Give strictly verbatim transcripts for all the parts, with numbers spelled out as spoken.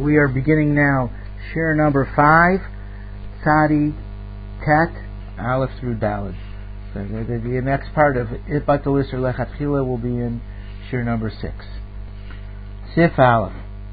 we are beginning now shir number five, Tzadi Tet, Aleph through Daled. So the, the, the next part of It Batul Isser Lechatchila will be in shir number six. Sif Aleph.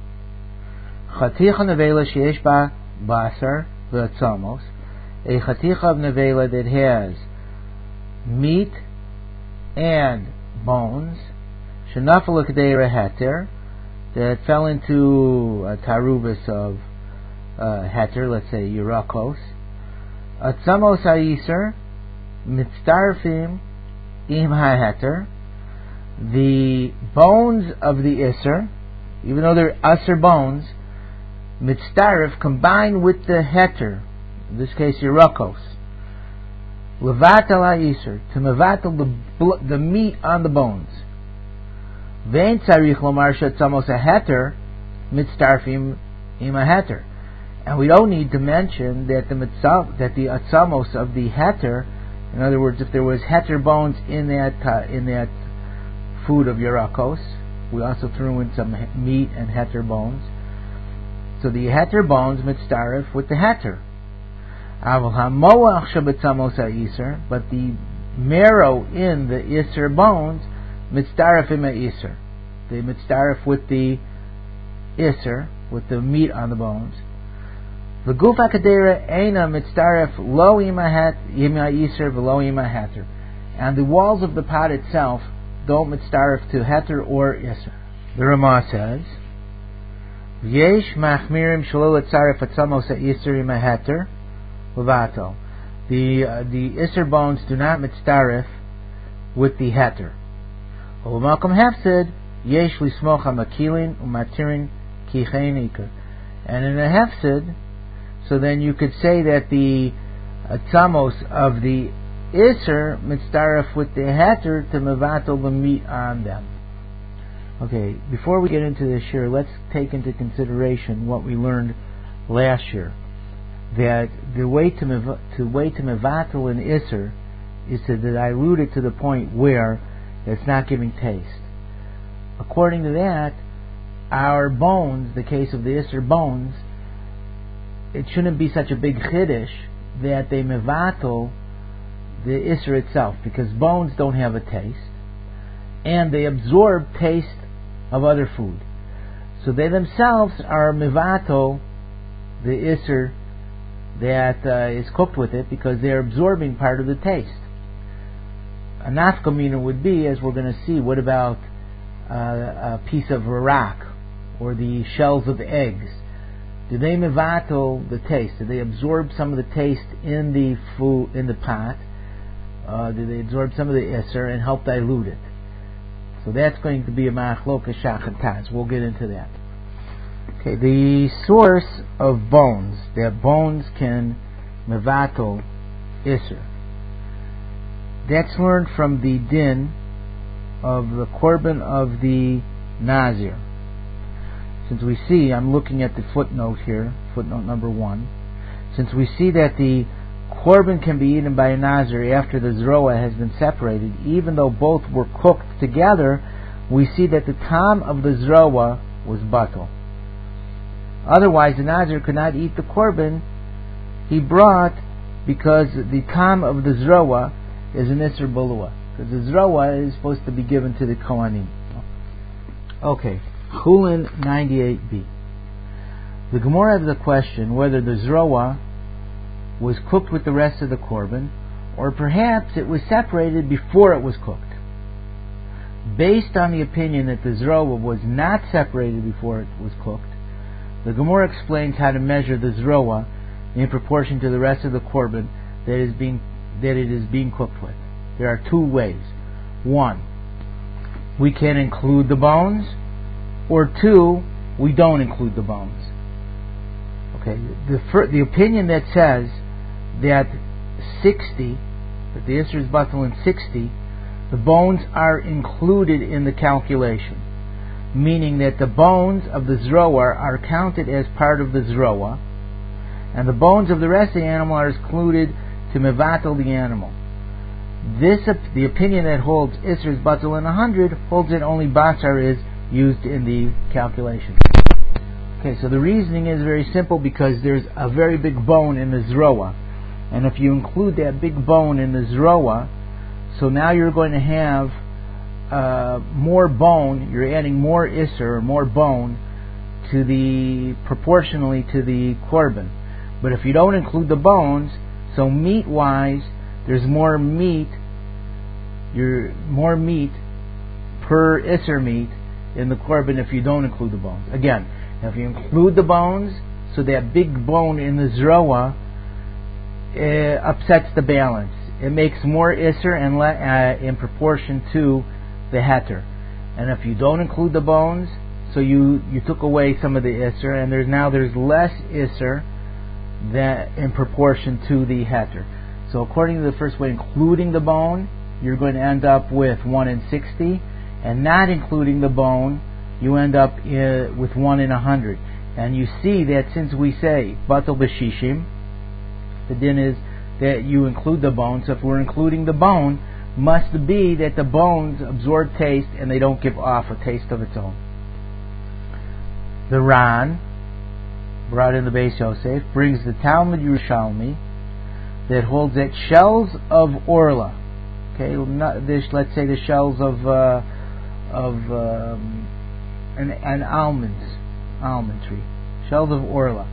Chaticha nevela sheyesh ba basar v'atzamos. A chaticha of nevela that has meat and bones. Shenafel l'kadeira heter, that fell into a tarubis of uh, heter, let's say Yerakos. Atzamos ha'yiser mitztarfim im ha'heter. The bones of the iser, even though they're aser bones, mitztarif, combined with the heter, in this case Yerakos. Levatel ha'yiser, to mevatel the, the meat on the bones. Vein tzarich lomar shetzamos haheter mitztarfim im haheter, and we don't need to mention that the mitzvah, that the atzamos of the heter, in other words, if there was heter bones in that uh, in that food of Yerakos, we also threw in some meat and heter bones. So the heter bones mitztarif with the heter. Aval hamoach shebetzamos ha'iser, but the marrow in the iser bones mitztarif im ha'isr. The mitztarif with the isr, with the meat on the bones. The guf hakadera eina mitztarif lo im ha'isr v'lo im ha'heter. And the walls of the pot itself don't mitztarif to heter or isr. The Ramah says, Yesh machmirim shelo letzarif atzamos ha'isr im ha'heter levato. The uh, the isr bones do not mitztarif with the heter. U'malkom hefsed yesh lismoch ha'makilin u'matirin kichein ikar. And in a hefsed, so then you could say that the atzamos of the iser mitztaref with the heter to mevatel the meat on them. Okay, before we get into this year, let's take into consideration what we learned last year. That the way to mev- to way to mevatel an iser is to dilute it to the point where it's not giving taste. According to that, our bones, the case of the iser bones, it shouldn't be such a big chiddush that they mevatel the iser itself, because bones don't have a taste, and they absorb taste of other food. So they themselves are mevatel the iser that uh, is cooked with it, because they're absorbing part of the taste. A nafkamina would be, as we're going to see, what about uh, a piece of rarak or the shells of eggs? Do they mevatel the taste? Do they absorb some of the taste in the food, in the pot? Uh, do they absorb some of the iser and help dilute it? So that's going to be a machloka shachataz. We'll get into that. Okay, the source of bones, that bones can mevatel iser. That's learned from the din of the korban of the Nazir. Since we see, I'm looking at the footnote here, footnote number one. Since we see that the korban can be eaten by a Nazir after the zroa has been separated, even though both were cooked together, we see that the tam of the zroa was batel. Otherwise, the Nazir could not eat the korban he brought, because the tam of the zroa is an Isser Balua, because the Zroa is supposed to be given to the Kohanim. Okay, Chulin ninety-eight b. The Gemara has the question whether the Zroa was cooked with the rest of the Korban, or perhaps it was separated before it was cooked. Based on the opinion that the Zroa was not separated before it was cooked, the Gemara explains how to measure the Zroa in proportion to the rest of the Korban that is being that it is being cooked with. There are two ways. One, we can include the bones, or two, we don't include the bones. Okay, the fir- the opinion that says that sixty, that the Isser is batel in sixty, the bones are included in the calculation, meaning that the bones of the zroa are counted as part of the zroa, and the bones of the rest of the animal are included to mevatel the animal. This, the opinion that holds Isser is batel in a hundred, holds that only basar is used in the calculation. Okay, so the reasoning is very simple because there's a very big bone in the zroa. And if you include that big bone in the zroa, so now you're going to have uh, more bone, you're adding more isser, more bone, to the proportionally to the korban. But if you don't include the bones, so meat-wise, there's more meat, you're more meat per isser meat in the korban if you don't include the bones. Again, if you include the bones, so that big bone in the zroa uh, upsets the balance. It makes more isser and le- uh, in proportion to the heter. And if you don't include the bones, so you, you took away some of the isser, and there's now there's less isser than in proportion to the heter. So according to the first way, including the bone, you're going to end up with one in sixty, and not including the bone, you end up uh, with one in a hundred. And you see that since we say batal b'shishim, the din is that you include the bone. So if we're including the bone, must be that the bones absorb taste and they don't give off a taste of its own. The Ran, brought in the Beis Yosef, brings the Talmud Yerushalmi that holds that shells of orla, okay, not this, let's say the shells of uh, of um, an, an almonds, almond tree, shells of orla.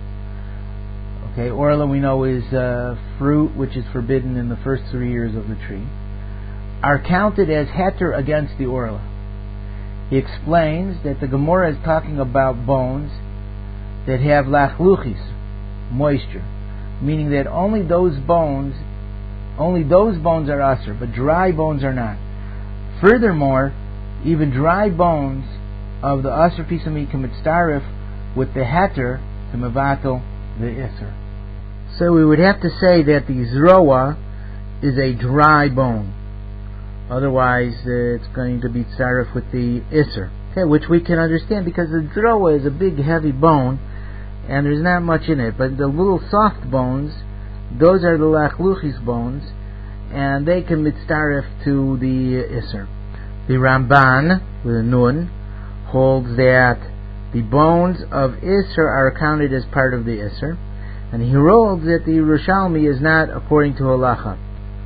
Okay, orla we know is uh, fruit which is forbidden in the first three years of the tree, are counted as heter against the orla. He explains that the Gemara is talking about bones that have lachluchis, moisture, meaning that only those bones, only those bones are aser, but dry bones are not. Furthermore, even dry bones of the aser piece of meat can mitzaref with the heter to mevatel the iser. So we would have to say that the zroa is a dry bone. Otherwise, uh, it's going to be tzaref with the iser, okay, which we can understand because the zroa is a big, heavy bone, and there's not much in it. But the little soft bones, those are the lachluchis bones, and they can mitzaref to the iser. The Ramban, with a nun, holds that the bones of iser are counted as part of the iser, and he holds that the Yerushalmi is not according to halacha.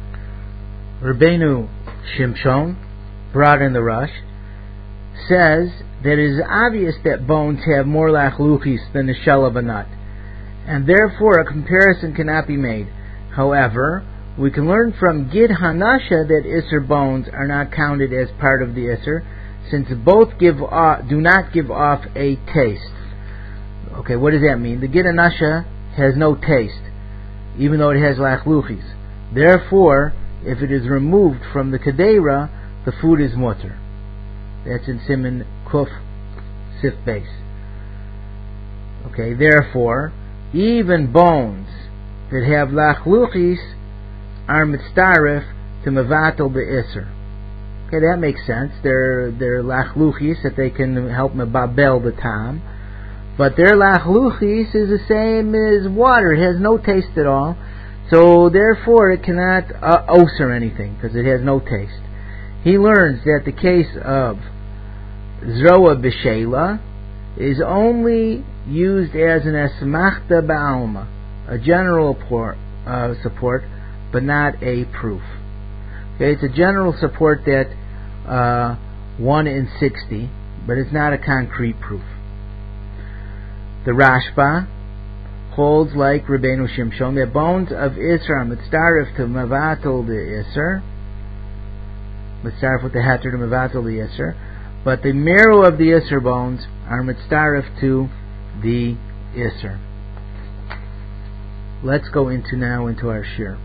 Rabbeinu Shimshon, brought in the Rush, says that it is obvious that bones have more lachluchis than the shell of a nut, and therefore a comparison cannot be made. However, we can learn from Gid Hanasha that Isser bones are not counted as part of the Isser, since both give off, do not give off a taste. Okay, what does that mean? The Gid Hanasha has no taste, even though it has lachluchis. Therefore, if it is removed from the Kedera, the food is mutter. That's in Siman Kuf Sif Beis. Okay, therefore, even bones that have lachluchis are mitzaref to mevatel be'isser. Okay, that makes sense. They're, they're lachluchis that they can help mebabel the tam. But their lachluchis is the same as water. It has no taste at all. So therefore it cannot uh, oser anything because it has no taste. He learns that the case of Zroa B'Sheila is only used as an esmachta ba'alma, a general por, uh, support, but not a proof. Okay, it's a general support that uh, one in sixty, but it's not a concrete proof. The Rashba holds like Rabbeinu Shimshon that bones of Isser are mitzaref to mevatel the Isser, mitzaref with the heter to mevatel the Isser, but the marrow of the Isser bones are mitzaref to the Isser. Let's go into now into our shir.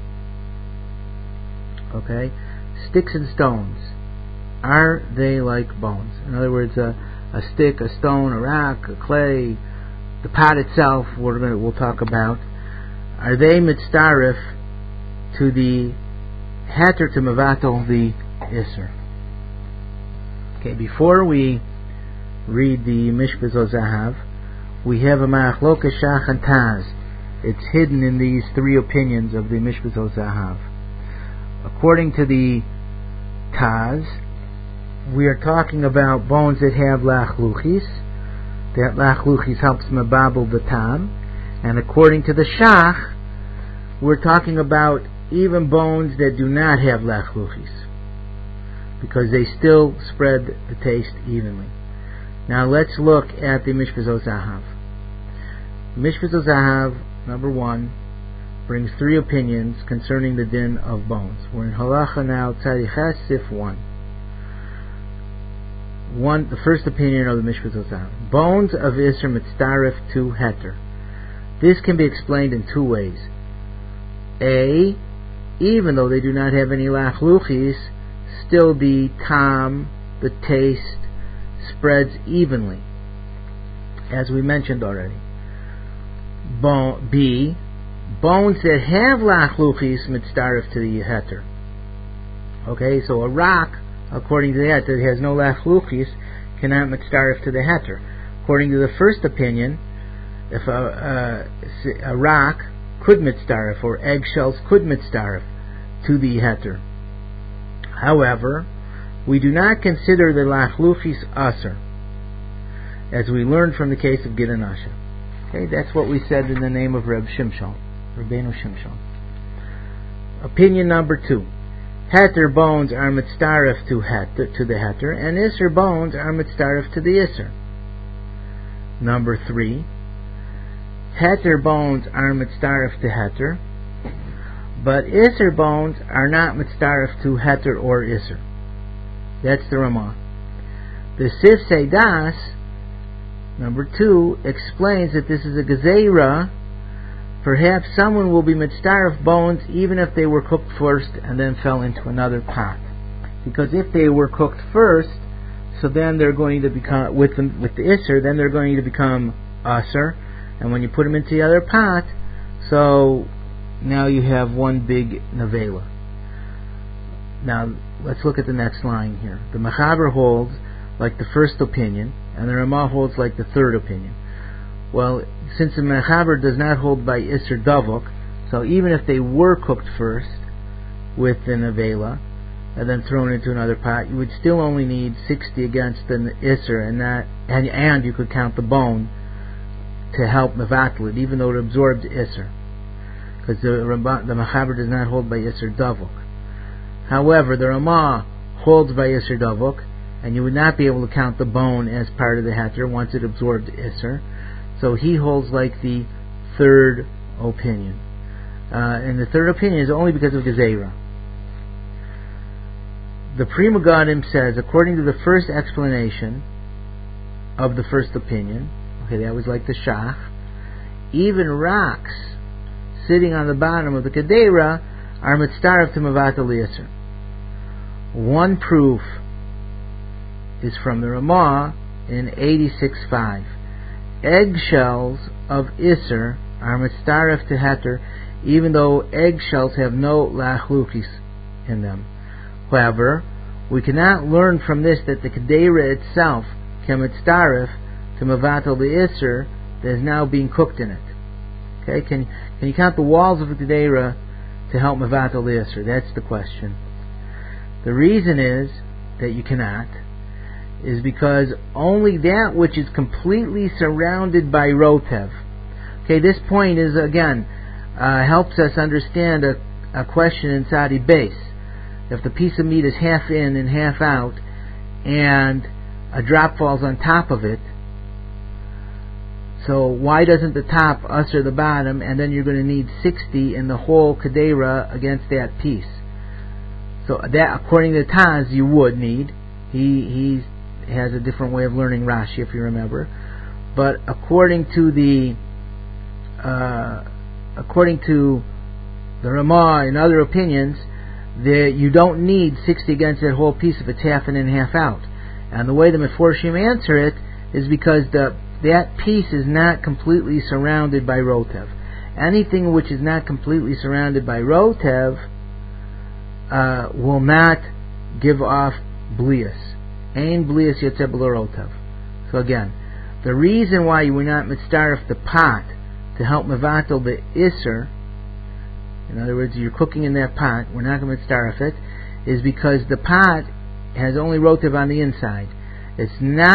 Okay, sticks and stones, are they like bones? In other words, a, a stick, a stone, a rock, a clay, the pot itself, we're going to, we'll talk about, are they mitzaref to the heter to mevatel the Isser? Okay, before we read the Mishpah Zahav, we have a Ma'achlokas Shach and Taz. It's hidden in these three opinions of the Mishpah Zahav. According to the Taz, we are talking about bones that have lachluchis, that lach luchis helps mebabel the tam, and according to the shach, we're talking about even bones that do not have lach luchis, because they still spread the taste evenly. Now let's look at the Mishpah Zahav. Mishpah Zahav, number one, brings three opinions concerning the din of bones. We're in Halacha now, Tzadiches, Sif one. One, the first opinion of the Mishpah Zahav. Bones of Isser mitzdaref to heter. This can be explained in two ways. A, even though they do not have any lach luchis, still the tam, the taste, spreads evenly, as we mentioned already. Bon, B, bones that have lach luchis mitzdaref to the heter. Okay, so a rock, according to that, that has no lach luchis, cannot mitzdaref to the heter. According to the first opinion, if a, a, a rock could mitzdaref, or eggshells could mitzdaref to the heter. However, we do not consider the lach luchis aser, as we learned from the case of Gid and Asha. Okay, that's what we said in the name of Reb Shimshon, Rabbeinu Shimshon. Opinion number two: heter bones are mitzdaref to heter, to the heter, and iser bones are mitzdaref to the iser. Number three: heter bones are mitzdaref to heter, but iser bones are not mitzdaref to heter or iser. That's the Ramah. The Sif Seidas, number two, explains that this is a gezeira. Perhaps someone will be mitzdaref bones even if they were cooked first and then fell into another pot. Because if they were cooked first, so then they're going to become, with the, with the iser, then they're going to become aser. And when you put them into the other pot, so now you have one big nevela. Now, let's look at the next line here. The Mechaber holds like the first opinion, and the Ramah holds like the third opinion. Well, since the Mechaber does not hold by Isser Davok, so even if they were cooked first with the nevela and then thrown into another pot, you would still only need sixty against the Isser, and not, and, and you could count the bone to help mevatel it, even though it absorbs Isser, because the, the Mechaber does not hold by Isser Davok. However, the Ramah holds by Isser Davok, and you would not be able to count the bone as part of the heter once it absorbed Isser. So he holds like the third opinion. Uh, and the third opinion is only because of Gezeira. The Pri Megadim says, according to the first explanation of the first opinion, okay, that was like the Shach, even rocks sitting on the bottom of the Kedera are mitzdaref to mevatel Isser. One proof is from the Ramah in eighty-six five. Eggshells of Isser are mitzdaref to heter, even though eggshells have no lach luchis in them. However, we cannot learn from this that the Kedera itself can mitzdaref to mevatel the Isser that is now being cooked in it. Okay, can can you count the walls of the Kedera to help mevatel the Isser? That's the question. The reason is that you cannot is because only that which is completely surrounded by rotev. Okay, this point is again uh, helps us understand a, a question in Sadi base. If the piece of meat is half in and half out, and a drop falls on top of it, so why doesn't the top usher the bottom, and then you're going to need sixty in the whole Kedera against that piece? So that, according to Taz, you would need. He he has a different way of learning Rashi, if you remember. But according to the uh, according to the Ramah and other opinions, that you don't need sixty against that whole piece if it's half in and half out. And the way the Meforshim answer it is because the that piece is not completely surrounded by rotev. Anything which is not completely surrounded by rotev uh, will not give off blias. Ein blias yotzeh b'lo rotev. So again, the reason why you were not mitzdaref the pot to help mevatel the iser, in other words, you're cooking in that pot, we're not going to mitzdaref it, is because the pot has only rotev on the inside. It's not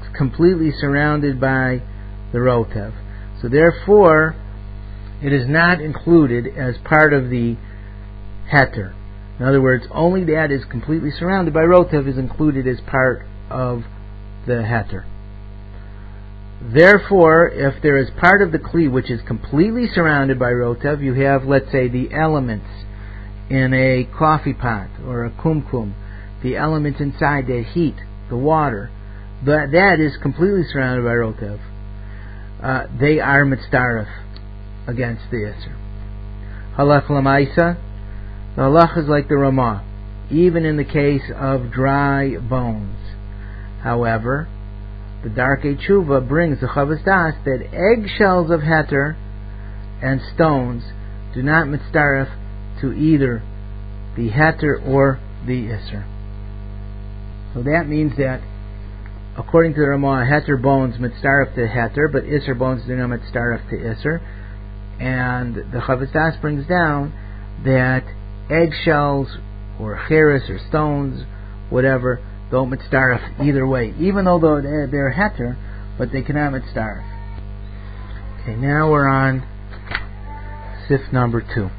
completely surrounded by the rotev. So therefore, it is not included as part of the heter. In other words, only that is completely surrounded by rotev is included as part of the heter. Therefore, if there is part of the kli which is completely surrounded by rotev, you have, let's say, the elements in a coffee pot or a kumkum, the elements inside that heat, the water, that, that is completely surrounded by rotev. Uh, they are mitzdaref against the Isser. Halach lamaisa, the halach is like the Ramah, even in the case of dry bones. However, the Darkei Tshuva brings the Chavas Das that eggshells of heter and stones do not mitzdaref to either the heter or the Isser. So that means that, according to the Ramah, heter bones mitzdaref to heter, but Isser bones do not mitzdaref to Isser. And the Chavas Das brings down that eggshells or cheres or stones, whatever, don't mitzdaref either way, even though they're, they're heter, but they cannot mitzdaref. Okay, now we're on sif number two.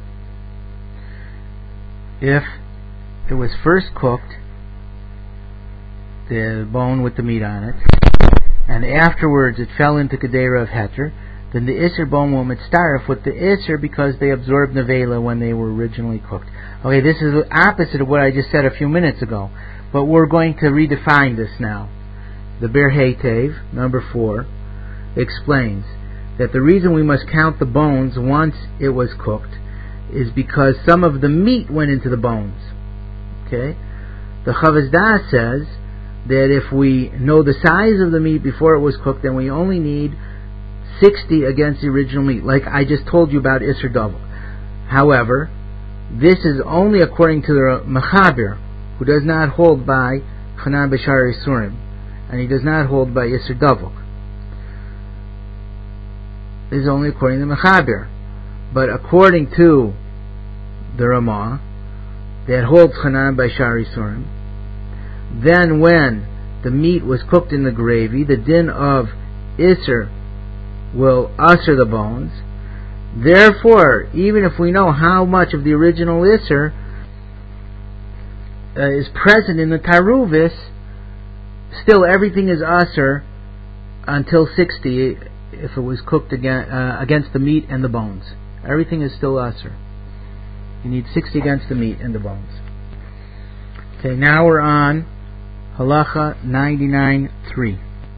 If it was first cooked, the bone with the meat on it, and afterwards it fell into kedera of heter, then the Isser bone will mitzdaref with the Isser because they absorbed nevela when they were originally cooked. Okay, this is the opposite of what I just said a few minutes ago, but we're going to redefine this now. The Ber Heitev, number four, explains that the reason we must count the bones once it was cooked is because some of the meat went into the bones. Okay? The Chavas Das says that if we know the size of the meat before it was cooked, then we only need sixty against the original meat, like I just told you about Isser Double. However, this is only according to the Mechaber, who does not hold by Chanan B'Shar Yisurim, and he does not hold by Isser Double. This is only according to the Mechaber. But according to the Ramah, that holds Chanan B'Shar Yisurim, then when the meat was cooked in the gravy, the din of Isser will usher the bones. Therefore, even if we know how much of the original Isser uh, is present in the Taruvis, still everything is usher until sixty if it was cooked again, uh, against the meat and the bones. Everything is still usher. You need sixty against the meat and the bones. Okay, now we're on Halacha ninety-nine three.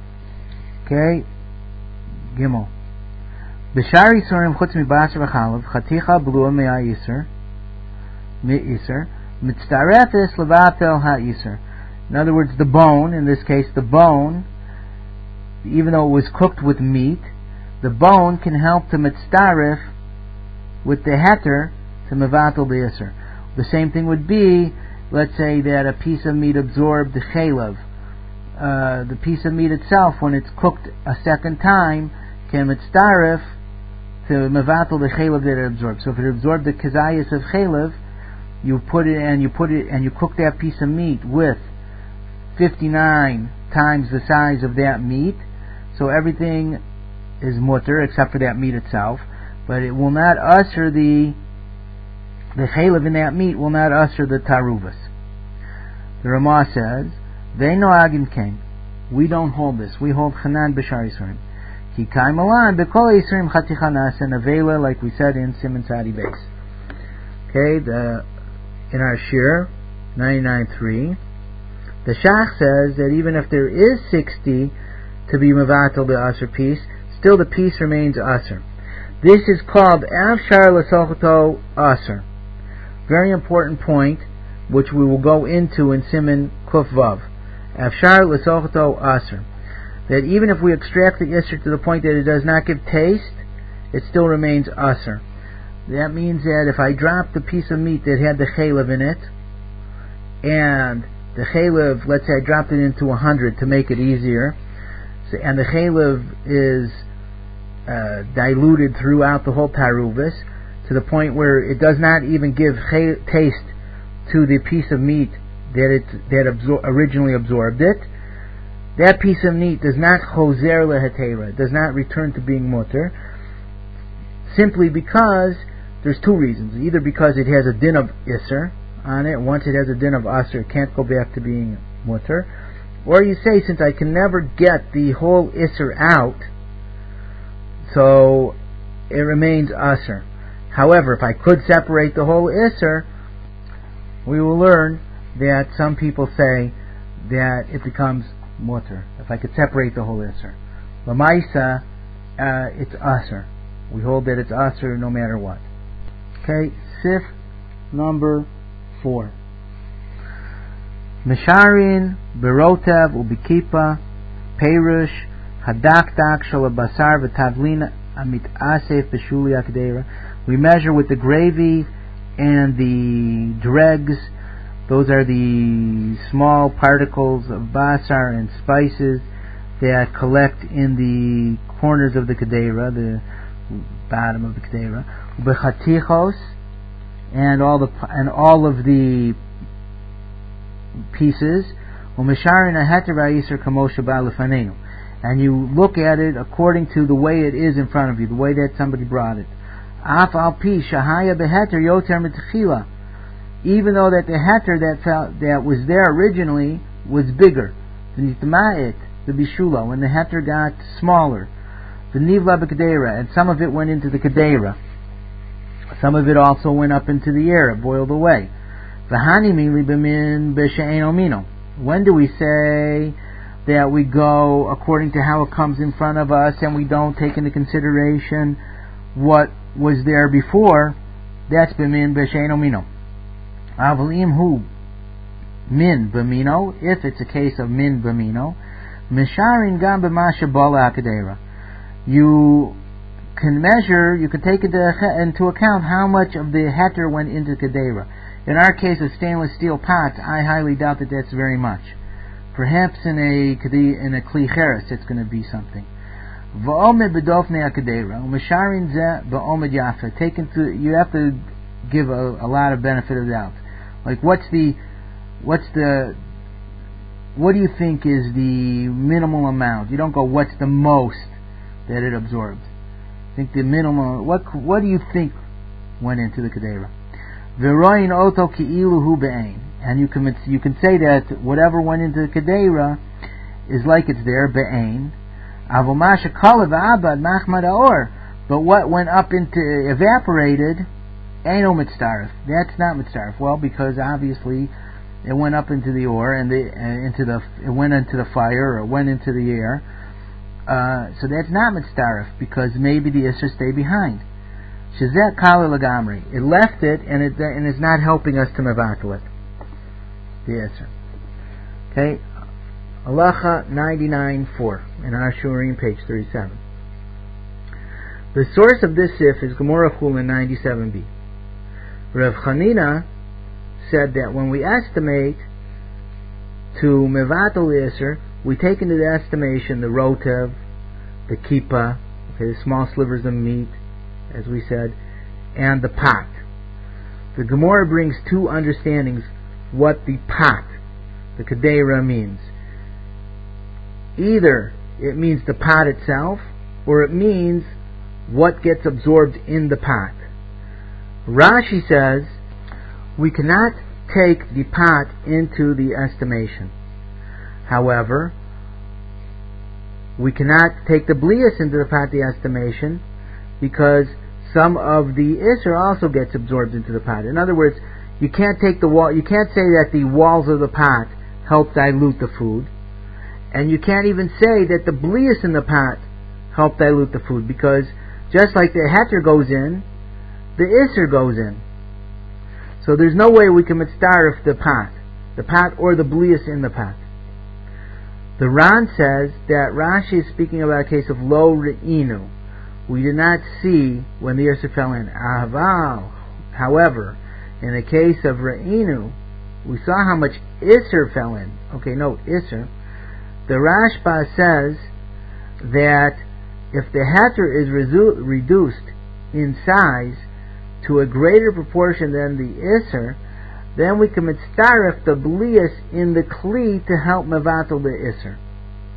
Okay, Gimel. B'shar Yisurim chutz mibasar v'chalav chaticha blua me'a Yisur mi'Yisur mitzdarefes levatel ha'Yisur. In other words, the bone, in this case the bone, even though it was cooked with meat, the bone can help to mitzdaref with the heter to mevatel b'Yisur. The same thing would be, let's say that a piece of meat absorbed the chelav. Uh, the piece of meat itself, when it's cooked a second time, can mitzdaref to mevatel the chelav that it absorbed. So if it absorbed the kezayis of chelav, you put it and you put it and you cook that piece of meat with fifty-nine times the size of that meat. So everything is mutter except for that meat itself, but it will not usher the the chelav in that meat will not usher the taruvas. The Ramah says, "They know agim came. We don't hold this. We hold chanan b'shar yisurim. Ki kai malan b'kol yisurim chaticha nasa nevela," like we said in Siman Tzadi Beis. Okay, the in our shir ninety-nine three, the Shach says that even if there is sixty to be mevatel the usher piece, still the piece remains usher. This is called afshar l'sochoto usher. Very important point, which we will go into in Siman Kuf Vav. Afshar l'sochoto usher. That even if we extract the isser to the point that it does not give taste, it still remains usher. That means that if I dropped the piece of meat that had the chelav in it, and the chelav, let's say I dropped it into a hundred to make it easier, so, and the chelav is uh, diluted throughout the whole taruvus to the point where it does not even give ch- taste to the piece of meat that it that absor- originally absorbed it, that piece of meat does not choser lehetera, does not return to being mutter, simply because there's two reasons. Either because it has a din of iser on it, once it has a din of aser, it can't go back to being mutter, or you say, since I can never get the whole iser out, so it remains aser. However, if I could separate the whole iser, we will learn that some people say that it becomes mutter, if I could separate the whole iser. Lamaisa, uh, it's aser. We hold that it's aser no matter what. Okay, sif number four. Misharin, berotev, ubikipa, perush, hadakdak, shalabasar, v'tavlin, amit asef, b'shuli akdera. We measure with the gravy and the dregs. Those are the small particles of basar and spices that collect in the corners of the kedera, the bottom of the kedera. Bechatichos, and all the and all of the pieces. Umesharin aheter va'yisur kamosha ba'lefanenu, and you look at it according to the way it is in front of you, the way that somebody brought it. Af al pi shahaya beheter yoter mitchila, even though that the heter that felt, that was there originally was bigger. The nitma'it, the bishula, when the heter got smaller, the nivla b'kedera, and some of it went into the kedera. Some of it also went up into the air, it boiled away. V'hani mili b'min b'she'en omino. When do we say that we go according to how it comes in front of us and we don't take into consideration what was there before? That's b'min b'she'en omino. Avalim hu min b'mino, if it's a case of min b'mino, misharin gam b'masha bala akadera. You can measure, you can take into, into account how much of the heter went into kedera. In our case of stainless steel pots, I highly doubt that that's very much. Perhaps in a in a kli cheres it's going to be something. V'omed b'dofnei kedera, u'misharin zeh b'omed yafa. Take into, you have to give a, a lot of benefit of doubt. Like, what's the, what's the, what do you think is the minimal amount? You don't go, what's the most that it absorbed? I think the minimum, what what do you think went into the kedera? V'roin oto ki'ilu hu be'ein. And you can, you can say that whatever went into the kedera is like it's there, be'ein. Avomasha kalev abad machmad aor. But what went up into, evaporated, Eino mitzdaref. That's not mitzdaref. Well, because obviously it went up into the ore and the uh, into the it went into the fire or it went into the air. Uh, so that's not mitzdaref because maybe the isser stay behind. Shazet kala lagamri. It left it and it and it's not helping us to mevatel it. The isser. Okay. Halacha ninety-nine four in our Shurim, page thirty-seven. The source of this sif is Gemara Chulin ninety-seven b. Rav Chanina said that when we estimate to mevatel iser, we take into the estimation the rotev, the kippah, okay, the small slivers of meat, as we said, and the pot. The Gemara brings two understandings what the pot, the kedera, means. Either it means the pot itself, or it means what gets absorbed in the pot. Rashi says we cannot take the pot into the estimation. However, we cannot take the blias into the pot the estimation because some of the isser also gets absorbed into the pot. In other words, you can't take the wall. You can't say that the walls of the pot help dilute the food, and you can't even say that the blias in the pot help dilute the food because just like the heter goes in, the isser goes in. So there's no way we can mitzdaref the pot, the pot or the blias in the pot. The Ran says that Rashi is speaking about a case of lo re'inu. We did not see when the isser fell in. Aval, however, in the case of re'inu, we saw how much isser fell in. Okay, note isser. The Rashba says that if the heter is resu- reduced in size to a greater proportion than the isser, then we can mitzdaref the blias in the kli to help mevatel the isser.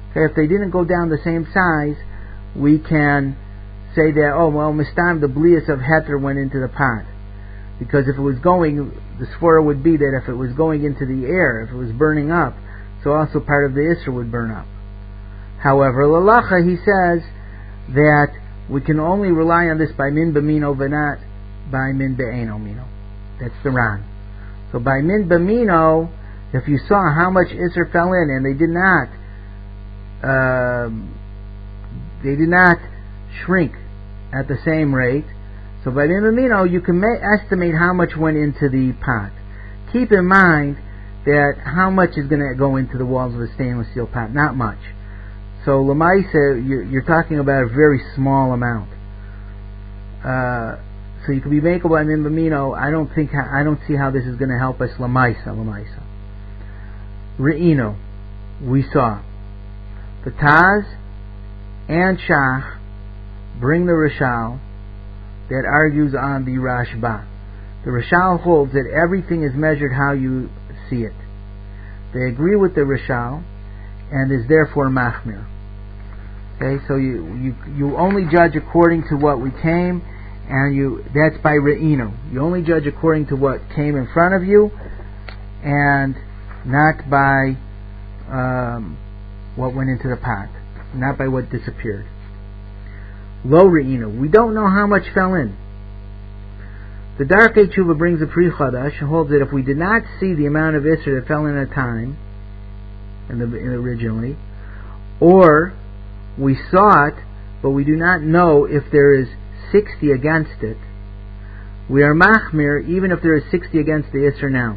Okay, if they didn't go down the same size, we can say that, oh, well, mistam, the blias of heter went into the pot. Because if it was going, the svara would be that if it was going into the air, if it was burning up, so also part of the isser would burn up. However, l'alacha, he says that we can only rely on this by min b'mino v'nat by min be'eno mino. That's the Ran. So by min b'mino, if you saw how much isser fell in and they did not, uh, they did not shrink at the same rate, so by min b'mino you can ma- estimate how much went into the pot. Keep in mind that how much is going to go into the walls of a stainless steel pot? Not much. So Lamaisa, you're talking about a very small amount. Uh, so you can be makeable by min b'mino. I don't think I don't see how this is going to help us. Lamaisa, Lamaisa. Re'ino, we saw the Taz and Shach bring the Rishal that argues on the Rashba. The Rishal holds that everything is measured how you see it. They agree with the Rishal and is therefore machmir. Okay, so you, you you only judge according to what we came, and you that's by re'ino. You only judge according to what came in front of you, and not by um, what went into the pot, not by what disappeared. Lo re'ino. We don't know how much fell in. The Darkei Tshuva brings a Pri Chadash and holds that if we did not see the amount of Isser that fell in at a time, in the, in originally, or we saw it, but we do not know if there is sixty against it, we are machmir even if there is sixty against the Isser now.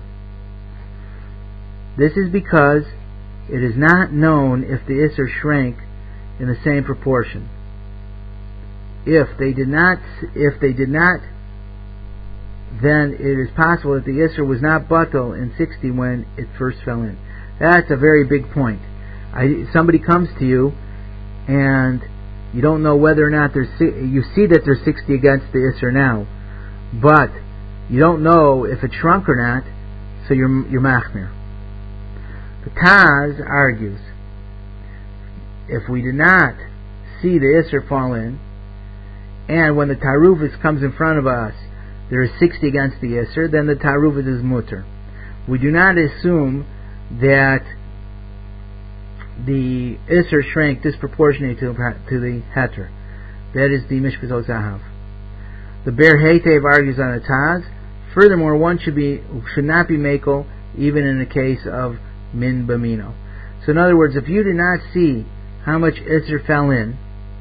This is because it is not known if the Isser shrank in the same proportion. If they did not, if they did not, then it is possible that the Isser was not batal in sixty when it first fell in. That's a very big point. I, somebody comes to you and you don't know whether or not there's, you see that there's sixty against the Isser now, but you don't know if it shrunk or not, so you're, you're machmir. The Taz argues, if we did not see the Isser fall in, and when the Tarufis comes in front of us, there is sixty against the Isser, then the Tarufis is mutter. We do not assume that the Isser shrank disproportionately to, to the Heter. That is the Mishpat Zahav. The Ber Heitev argues on the Taz. Furthermore, one should be should not be makel even in the case of min b'mino. So in other words, if you did not see how much Isser fell in,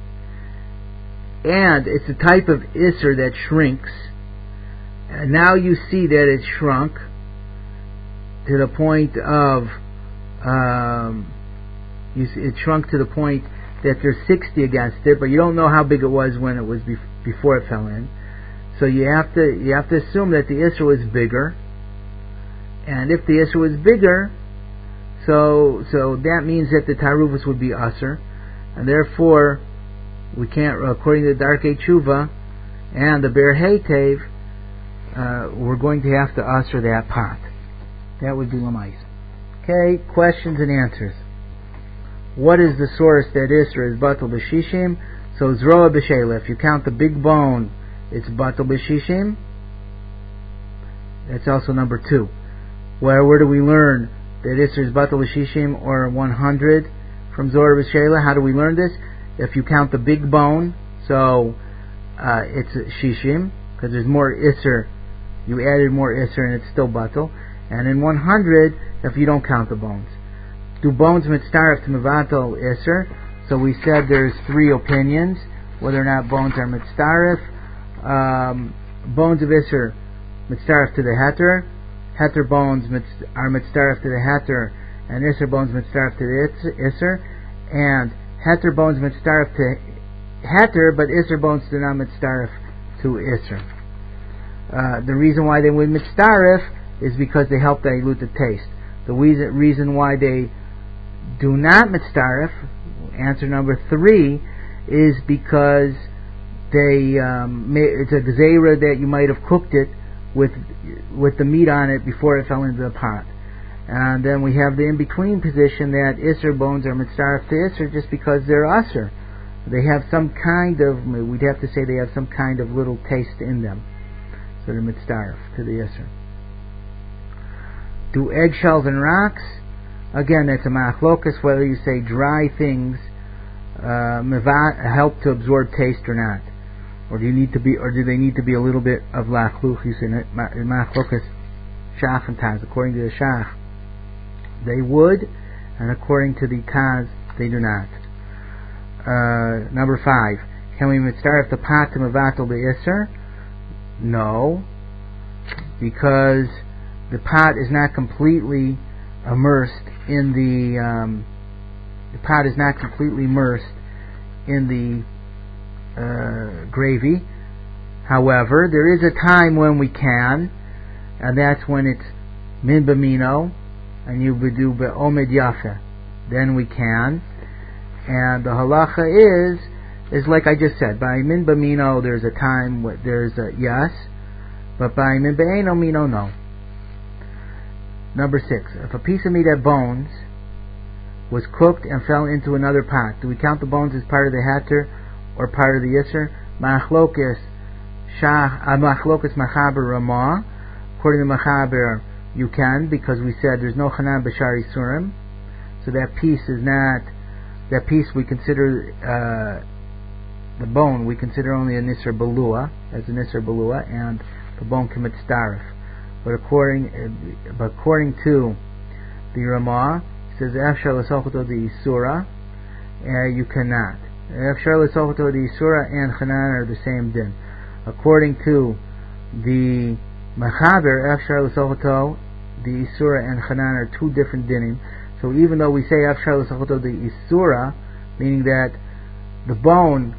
and it's a type of Isser that shrinks, and now you see that it shrunk to the point of um, you see, it shrunk to the point that there's sixty against it, but you don't know how big it was when it was bef- before it fell in. So you have to you have to assume that the Isser was bigger, and if the Isser was bigger, so so that means that the Tarufus would be Asr, and therefore we can't, according to the Darkei Tshuva and the Ber Heitev, uh, we're going to have to Asr that pot. That would be Lamais. Okay, questions and answers. What is the source that Isra is Batal B'Shishim? So Zroa B'Sheila. If you count the big bone, it's Batal B'Shishim. That's also number two. Where where do we learn that Isra is Batal B'Shishim or one hundred from Zora B'Sheila? How do we learn this? If you count the big bone, so uh, it's Shishim, because there's more Isser. You added more Isser and it's still Batal. And in one hundred, if you don't count the bones. Do bones mitzaref to mevatel Isser? So we said there's three opinions, whether or not bones are mitzaref. Um, bones of Isser mitzaref to the heter. Heter bones mitz- are mitzaref to the heter, and Isser bones mitzaref to the Isser. And heter bones mitzaref to heter, but Isser bones do not mitzaref to Isser. Uh, the reason why they would mitzaref is because they help dilute the taste. The reason, reason why they do not mitzaref, answer number three, is because they um, it's a gzeira that you might have cooked it with with the meat on it before it fell into the pot, And then we have the in-between position that Isser bones are mitzaref to Isser just because they're Asr. They have some kind of, we'd have to say they have some kind of little taste in them. So they're mitzaref to the Isser. Do eggshells and rocks? Again, that's a machlokas, whether you say dry things uh, help to absorb taste or not. Or do you need to be, or do they need to be a little bit of lachluch? You say machlokas shach and taz. According to the shach, they would, and according to the Kaz, they do not. Uh, number five, can we mitzaref the pot to mevatel the Isser? No, because the pot is not completely immersed in the um, the pot is not completely immersed in the uh, gravy. However, there is a time when we can, and that's when it's min b'mino, and you would do be'omed yafe. Then we can. And the halacha is, is like I just said, by min b'mino there's a time, there's a yes, but by min b'eino mino, no. Number six, if a piece of meat had bones was cooked and fell into another pot, do we count the bones as part of the heter or part of the Isser? Machlokas shach, machlokas machaber ramah. According to machaber, you can, because we said there's no chanan b'shari surim, so that piece is not, that piece we consider, uh, the bone we consider only a nisr balua, as a nisr balua, and the bone commits starif. But according, uh, but according to the Ramah, it says Efshar l'sochoto the Isura, uh, you cannot. Efshar l'sochoto the Isura and Chanan are the same din. According to the Machaber, Efshar l'sochoto the Isura and Chanan are two different dinim. So even though we say Efshar l'sochoto the Isura, meaning that the bone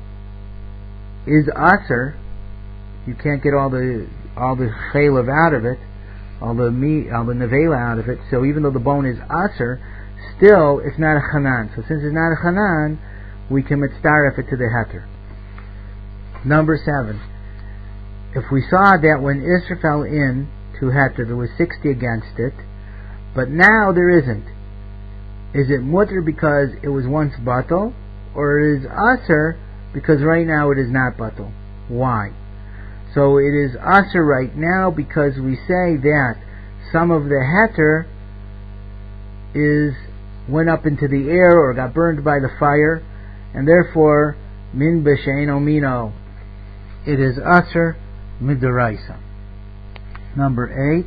is aser, you can't get all the all the chaylev out of it, all the meat, all the nevela out of it. So even though the bone is aser, still it's not a chanan. So since it's not a chanan, we can mitzaref it to the heter. Number seven. If we saw that when Isser fell in to heter, there was sixty against it, but now there isn't, is it mutter because it was once batal, or is aser because right now it is not batal? Why? So it is aser right now because we say that some of the heter is went up into the air or got burned by the fire, and therefore min b'sheino mino, it is aser midaraisa. Number eight.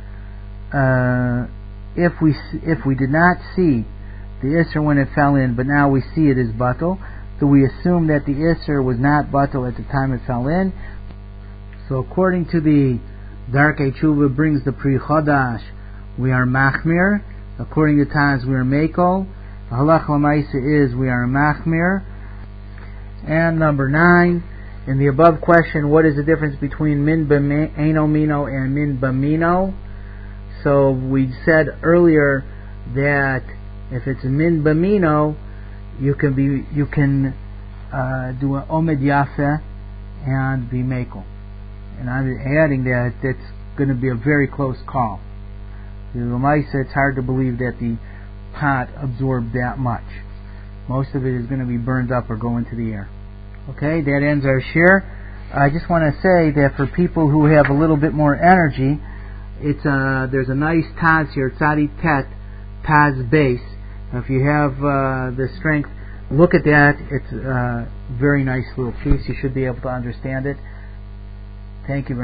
Uh, if we if we did not see the Isser when it fell in, but now we see it is batal, do we assume that the Isser was not batal at the time it fell in? So according to the Darkei Tshuva brings the Pri Chodash, we are machmir. According to Taz, we are mekel. The halach l'maisa is we are machmir. And number nine, in the above question, what is the difference between min b'eino mino and min b'mino? So we said earlier that if it's min b'mino, you can be you can uh, do an omed yafe and be mekel. And I'm adding that it's going to be a very close call. The Lamaisa, it's hard to believe that the pot absorbed that much. Most of it is going to be burned up or go into the air. Okay, that ends our share. I just want to say that for people who have a little bit more energy, it's a, there's a nice Taz here, Tzadi Tet, Taz base. If you have uh, the strength, look at that. It's a very nice little piece. You should be able to understand it. Thank you very much.